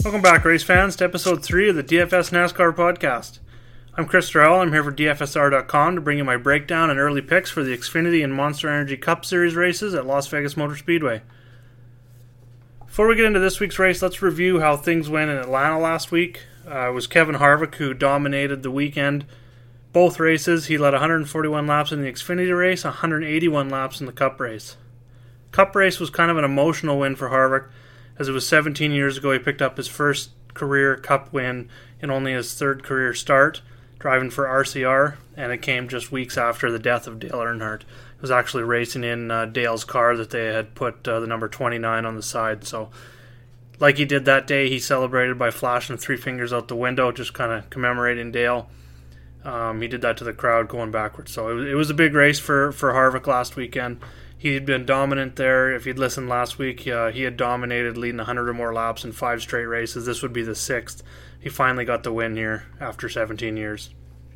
Welcome back, race fans, to episode 3 of the DFS NASCAR podcast. I'm Chris Terrell. I'm here for DFSR.com to bring you my breakdown and early picks for the Xfinity and Monster Energy Cup Series races at Las Vegas Motor Speedway. Before we get into this week's race, let's review how things went in Atlanta last week. It was Kevin Harvick who dominated the weekend. Both races, he led 141 laps in the Xfinity race, 181 laps in the Cup race. Cup race was kind of an emotional win for Harvick, as it was 17 years ago he picked up his first career Cup win in only his third career start, driving for RCR, and it came just weeks after the death of Dale Earnhardt. It was actually racing in Dale's car that they had put the number 29 on the side. So, like he did that day, he celebrated by flashing 3 fingers out the window, just kind of commemorating Dale. He did that to the crowd going backwards. So it was a big race for Harvick last weekend. He had been dominant there. If you'd listened last week, he had dominated, leading 100 or more laps in 5 straight races. This would be the 6th. He finally got the win here after 17 years.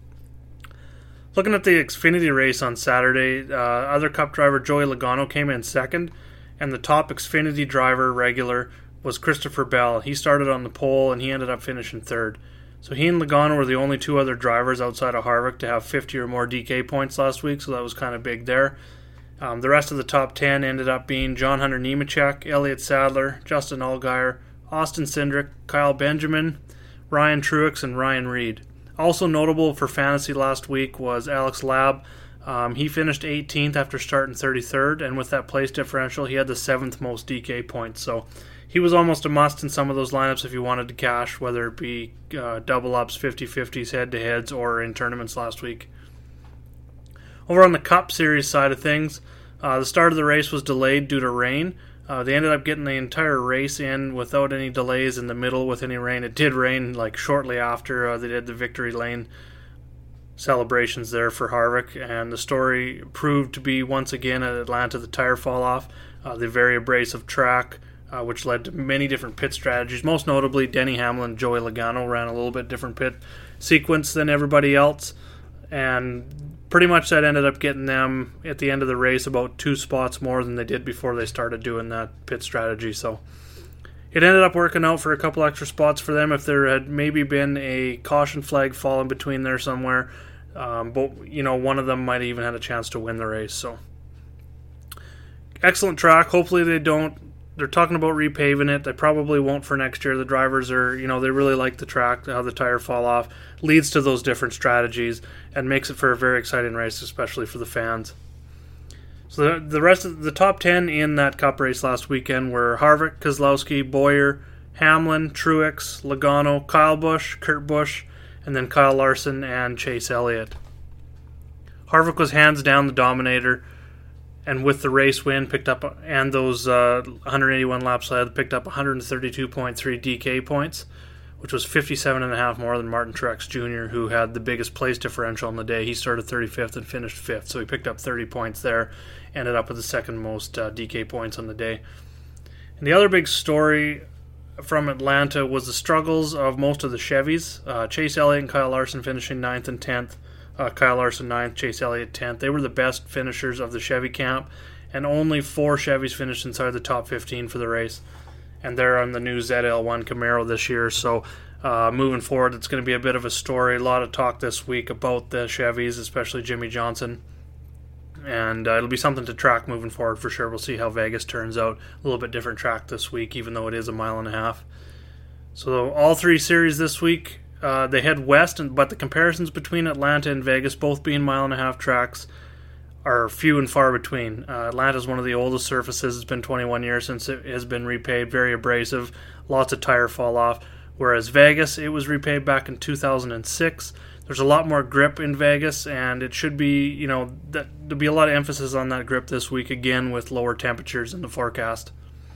Looking at the Xfinity race on Saturday, other Cup driver Joey Logano came in second, and the top Xfinity driver regular was Christopher Bell. He started on the pole, and he ended up finishing third. So he and Logano were the only 2 other drivers outside of Harvick to have 50 or more DK points last week, so that was kind of big there. The rest of the top 10 ended up being John Hunter Nemechek, Elliott Sadler, Justin Allgaier, Austin Cindric, Kyle Benjamin, Ryan Truex, and Ryan Reed. Also notable for fantasy last week was Alex Labb. He finished 18th after starting 33rd, and with that place differential, he had the 7th most DK points. So he was almost a must in some of those lineups if you wanted to cash, whether it be double-ups, 50-50s, head-to-heads, or in tournaments last week. Over on the Cup Series side of things, the start of the race was delayed due to rain. They ended up getting the entire race in without any delays in the middle with any rain. It did rain like shortly after they did the victory lane celebrations there for Harvick, and the story proved to be once again at Atlanta the tire fall off, the very abrasive track, which led to many different pit strategies. Most notably, Denny Hamlin and Joey Logano ran a little bit different pit sequence than everybody else, and pretty much that ended up getting them at the end of the race about 2 spots more than they did before they started doing that pit strategy. So it ended up working out for a couple extra spots for them if there had maybe been a caution flag falling between there somewhere. But one of them might have even had a chance to win the race. So excellent track. Hopefully they don't. They're talking about repaving it. They probably won't for next year. The drivers are, they really like the track, how the tire fall off, leads to those different strategies, and makes it for a very exciting race, especially for the fans. So the rest of the top 10 in that Cup race last weekend were Harvick, Keselowski, Bowyer, Hamlin, Truex, Logano, Kyle Busch, Kurt Busch, and then Kyle Larson and Chase Elliott. Harvick was hands down the dominator, and with the race win, picked up, and those 181 laps led, picked up 132.3 DK points, which was 57.5 more than Martin Truex Jr., who had the biggest place differential on the day. He started 35th and finished 5th, so he picked up 30 points there, ended up with the second most DK points on the day. And the other big story from Atlanta was the struggles of most of the Chevys. Chase Elliott and Kyle Larson finishing 9th and 10th. Kyle Larson 9th, Chase Elliott 10th. They were the best finishers of the Chevy camp, and only 4 Chevys finished inside the top 15 for the race. And they're on the new ZL1 Camaro this year, so moving forward, it's going to be a bit of a story. A lot of talk this week about the Chevys, especially Jimmy Johnson. And it'll be something to track moving forward for sure. We'll see how Vegas turns out. A little bit different track this week, even though it is a 1.5 miles. So all 3 series this week, they head west, but the comparisons between Atlanta and Vegas, both being 1.5 mile tracks, are few and far between. Atlanta is one of the oldest surfaces. It's been 21 years since it has been repaved. Very abrasive, lots of tire fall off. Whereas Vegas, it was repaved back in 2006. There's a lot more grip in Vegas, and it should be, there'll be a lot of emphasis on that grip this week again with lower temperatures in the forecast.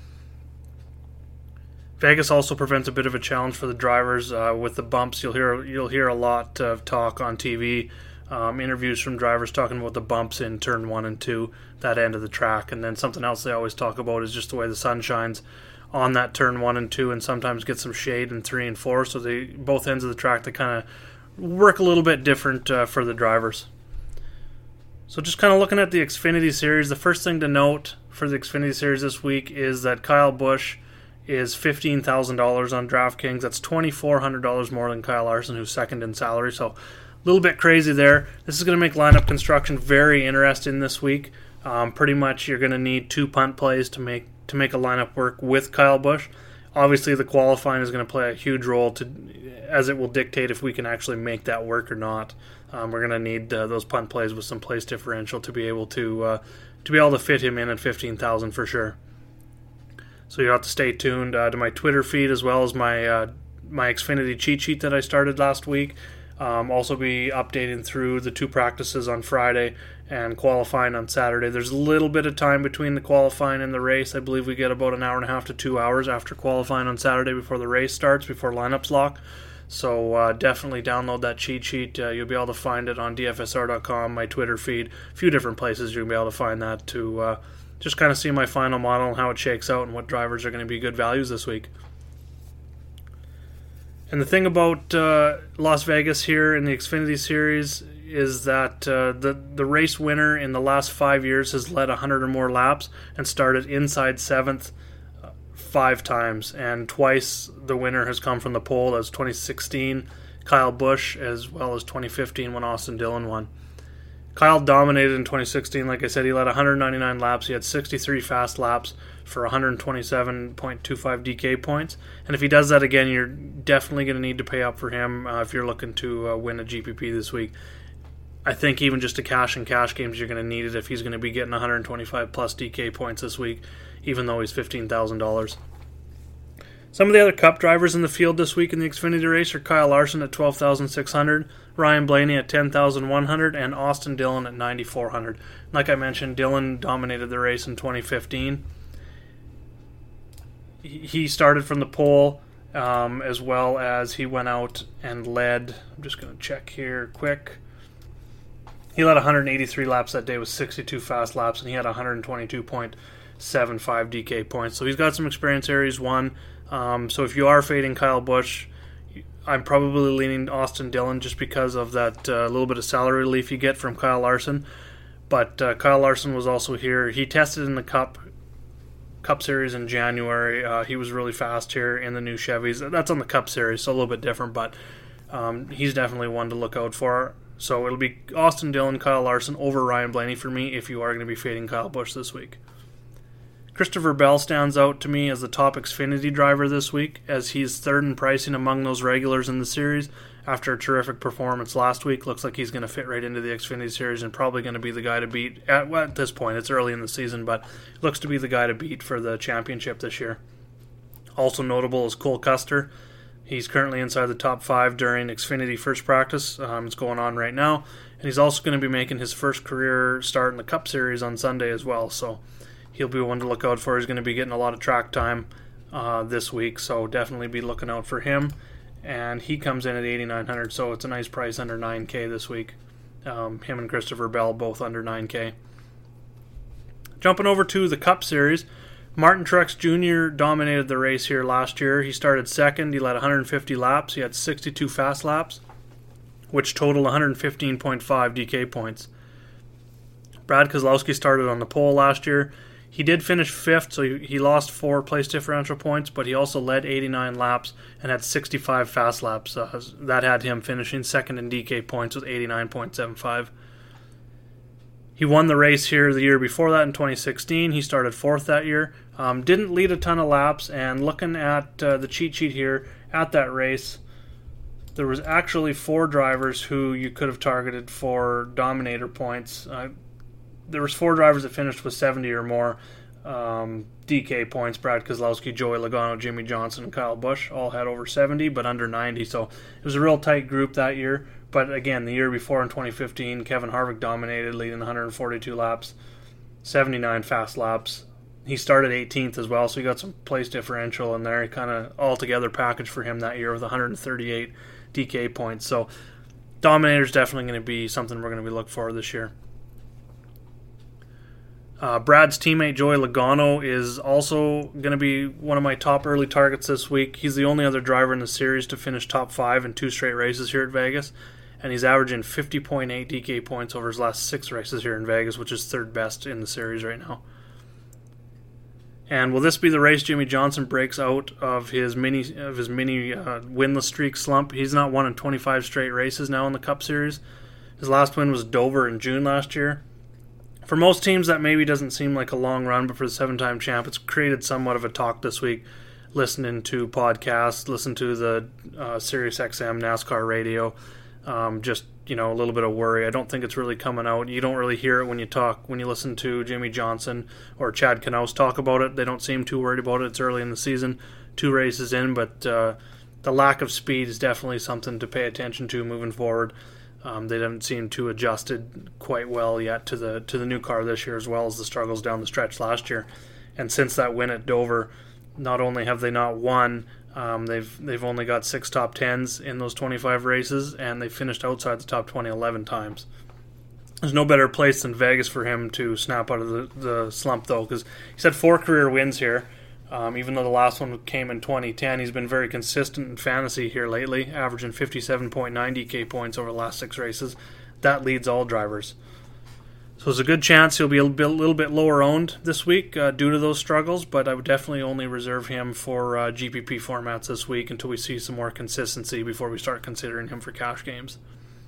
Vegas also presents a bit of a challenge for the drivers with the bumps. You'll hear a lot of talk on TV, interviews from drivers talking about the bumps in turn 1 and 2, that end of the track. And then something else they always talk about is just the way the sun shines on that turn 1 and 2, and sometimes get some shade in 3 and 4. So both ends of the track, they kind of work a little bit different for the drivers. So just kind of looking at the Xfinity Series, the first thing to note for the Xfinity Series this week is that Kyle Busch is $15,000 on DraftKings. That's $2,400 more than Kyle Larson, who's second in salary. So a little bit crazy there. This is going to make lineup construction very interesting this week. Pretty much you're going to need 2 punt plays to make a lineup work with Kyle Busch. Obviously, the qualifying is going to play a huge role as it will dictate if we can actually make that work or not. We're going to need those punt plays with some place differential to be able to fit him in at 15,000 for sure. So you have to stay tuned to my Twitter feed as well as my Xfinity cheat sheet that I started last week. Also be updating through the 2 practices on Friday and qualifying on Saturday. There's a little bit of time between the qualifying and the race. I believe we get about an hour and a half to 2 hours after qualifying on Saturday before the race starts, before lineups lock. So definitely download that cheat sheet. You'll be able to find it on DFSR.com, my Twitter feed, a few different places you'll be able to find that to just kind of see my final model and how it shakes out and what drivers are going to be good values this week. And the thing about Las Vegas here in the Xfinity Series is that the race winner in the last 5 years has led 100 or more laps and started inside 7th 5 times. And twice the winner has come from the pole. That's 2016, Kyle Busch, as well as 2015 when Austin Dillon won. Kyle dominated in 2016. Like I said, he led 199 laps. He had 63 fast laps for 127.25 DK points. And if he does that again, you're definitely going to need to pay up for him if you're looking to win a GPP this week. I think even just to cash in cash games, you're going to need it if he's going to be getting 125 plus DK points this week, even though he's $15,000. Some of the other Cup drivers in the field this week in the Xfinity race are Kyle Larson at $12,600, Ryan Blaney at $10,100, and Austin Dillon at $9,400. Like I mentioned, Dillon dominated the race in 2015. He started from the pole, as well as he went out and led. I'm just going to check here quick. He led 183 laps that day with 62 fast laps, and he had 122.75 DK points. So he's got some experience here. He's won. So if you are fading Kyle Busch, I'm probably leaning Austin Dillon just because of that little bit of salary relief you get from Kyle Larson. But Kyle Larson was also here. He tested in the Cup Series in January. He was really fast here in the new Chevys. That's on the Cup Series, so a little bit different, but he's definitely one to look out for. So it'll be Austin Dillon, Kyle Larson over Ryan Blaney for me if you are going to be fading Kyle Busch this week. Christopher Bell stands out to me as the top Xfinity driver this week, as he's third in pricing among those regulars in the series after a terrific performance last week. Looks like he's going to fit right into the Xfinity series and probably going to be the guy to beat at this point. It's early in the season, but looks to be the guy to beat for the championship this year. Also notable is Cole Custer. He's currently inside the top 5 during Xfinity first practice. It's going on right now. And he's also going to be making his first career start in the Cup Series on Sunday as well. So he'll be one to look out for. He's going to be getting a lot of track time this week. So definitely be looking out for him. And he comes in at $8,900. So it's a nice price under $9K this week. Him and Christopher Bell both under $9K. Jumping over to the Cup Series. Martin Truex Jr. dominated the race here last year. He started second. He led 150 laps. He had 62 fast laps, which totaled 115.5 DK points. Brad Keselowski started on the pole last year. He did finish 5th, so he lost 4 place differential points, but he also led 89 laps and had 65 fast laps. That had him finishing second in DK points with 89.75. He won the race here the year before that in 2016. He started 4th that year. Didn't lead a ton of laps, and looking at the cheat sheet here at that race, there was actually 4 drivers who you could have targeted for Dominator points. There was 4 drivers that finished with 70 or more DK points. Brad Keselowski, Joey Logano, Jimmy Johnson, and Kyle Busch all had over 70, but under 90. So it was a real tight group that year. But again, the year before in 2015, Kevin Harvick dominated, leading 142 laps, 79 fast laps. He started 18th as well, so he got some place differential in there. Kind of all-together package for him that year with 138 DK points. So Dominator's definitely going to be something we're going to be looking for this year. Brad's teammate Joey Logano is also going to be one of my top early targets this week. He's the only other driver in the series to finish top 5 in 2 straight races here at Vegas, and he's averaging 50.8 DK points over his last 6 races here in Vegas, which is 3rd best in the series right now. And will this be the race Jimmie Johnson breaks out of his mini winless streak slump? He's not won in 25 straight races now in the Cup Series. His last win was Dover in June last year. For most teams, that maybe doesn't seem like a long run, but for the 7-time champ, it's created somewhat of a talk this week. Listening to podcasts, listen to the SiriusXM NASCAR radio. Just, a little bit of worry. I don't think it's really coming out. You don't really hear it when you listen to Jimmie Johnson or Chad Knaus talk about it. They don't seem too worried about it. It's early in the season, 2 races in, but the lack of speed is definitely something to pay attention to moving forward. They haven't seemed too adjusted quite well yet to the new car this year, as well as the struggles down the stretch last year. And since that win at Dover, not only have they not won, they've only got 6 top 10s in those 25 races, and they finished outside the top 20 11 times. There's no better place than Vegas for him to snap out of the slump, though, because he's had 4 career wins here. Even though the last one came in 2010, he's been very consistent in fantasy here lately, averaging 57.9 DK points over the last 6 races. That leads all drivers. So there's a good chance he'll be a little bit lower owned this week due to those struggles, but I would definitely only reserve him for GPP formats this week until we see some more consistency before we start considering him for cash games.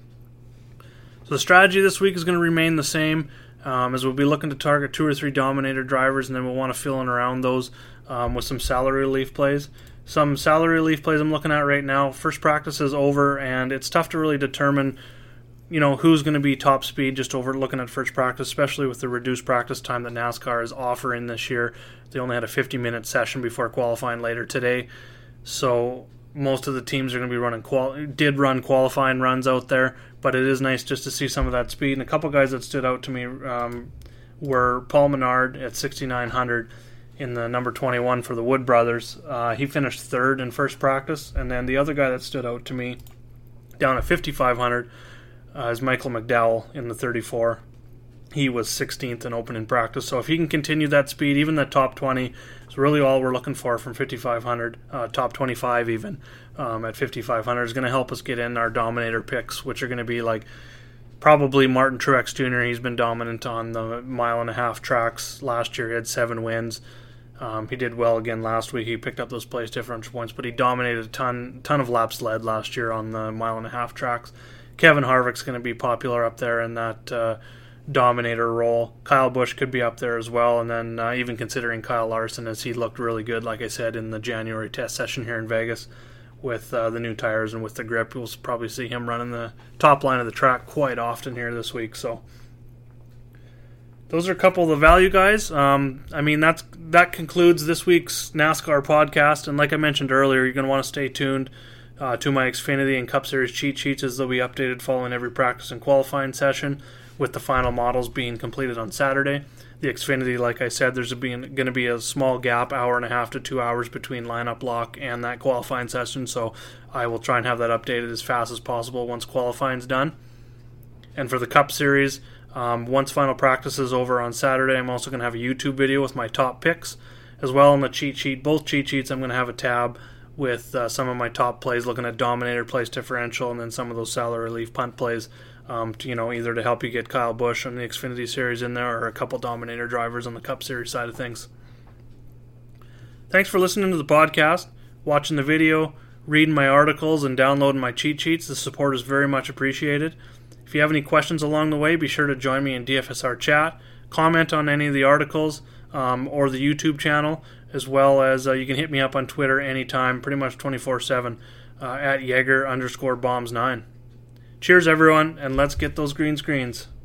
So the strategy this week is going to remain the same, as we'll be looking to target 2 or 3 Dominator drivers, and then we'll want to fill in around those with some salary relief plays. Some salary relief plays I'm looking at right now. First practice is over, and it's tough to really determine who's going to be top speed just over looking at first practice, especially with the reduced practice time that NASCAR is offering this year. They only had a 50-minute session before qualifying later today, so most of the teams are going to be run qualifying runs out there, but it is nice just to see some of that speed. And a couple guys that stood out to me were Paul Menard at 6,900 in the number 21 for the Wood Brothers. He finished 3rd in first practice, and then the other guy that stood out to me down at 5,500 is Michael McDowell in the 34. He was 16th in opening practice, so if he can continue that speed, even the top 20 is really all we're looking for from 5,500. Top 25 even at 5,500 is going to help us get in our Dominator picks, which are going to be like probably Martin Truex Jr. He's been dominant on the 1.5-mile tracks. Last year he had 7 wins. He did well again last week. He picked up those place differential points, but he dominated a ton of laps led last year on the 1.5-mile tracks. Kevin Harvick's going to be popular up there in that Dominator role. Kyle Busch could be up there as well, and then even considering Kyle Larson, as he looked really good, like I said, in the January test session here in Vegas with the new tires and with the grip. We'll probably see him running the top line of the track quite often here this week. So those are a couple of the value guys. That concludes this week's NASCAR podcast, and like I mentioned earlier, you're going to want to stay tuned to my Xfinity and Cup Series cheat sheets, as they'll be updated following every practice and qualifying session, with the final models being completed on Saturday. The Xfinity, like I said, there's going to be a small gap, 1.5 to 2 hours between lineup lock and that qualifying session, so I will try and have that updated as fast as possible once qualifying's done. And for the Cup Series, once final practice is over on Saturday, I'm also going to have a YouTube video with my top picks, as well on the cheat sheet. Both cheat sheets, I'm going to have a tab with some of my top plays, looking at Dominator place differential, and then some of those salary relief punt plays, either to help you get Kyle Busch on the Xfinity Series in there, or a couple Dominator drivers on the Cup Series side of things. Thanks for listening to the podcast, watching the video, reading my articles, and downloading my cheat sheets. The support is very much appreciated. If you have any questions along the way, be sure to join me in DFSR chat, comment on any of the articles, or the YouTube channel, as well as you can hit me up on Twitter anytime, pretty much 24/7, at Jaeger_bombs9. Cheers, everyone, and let's get those green screens.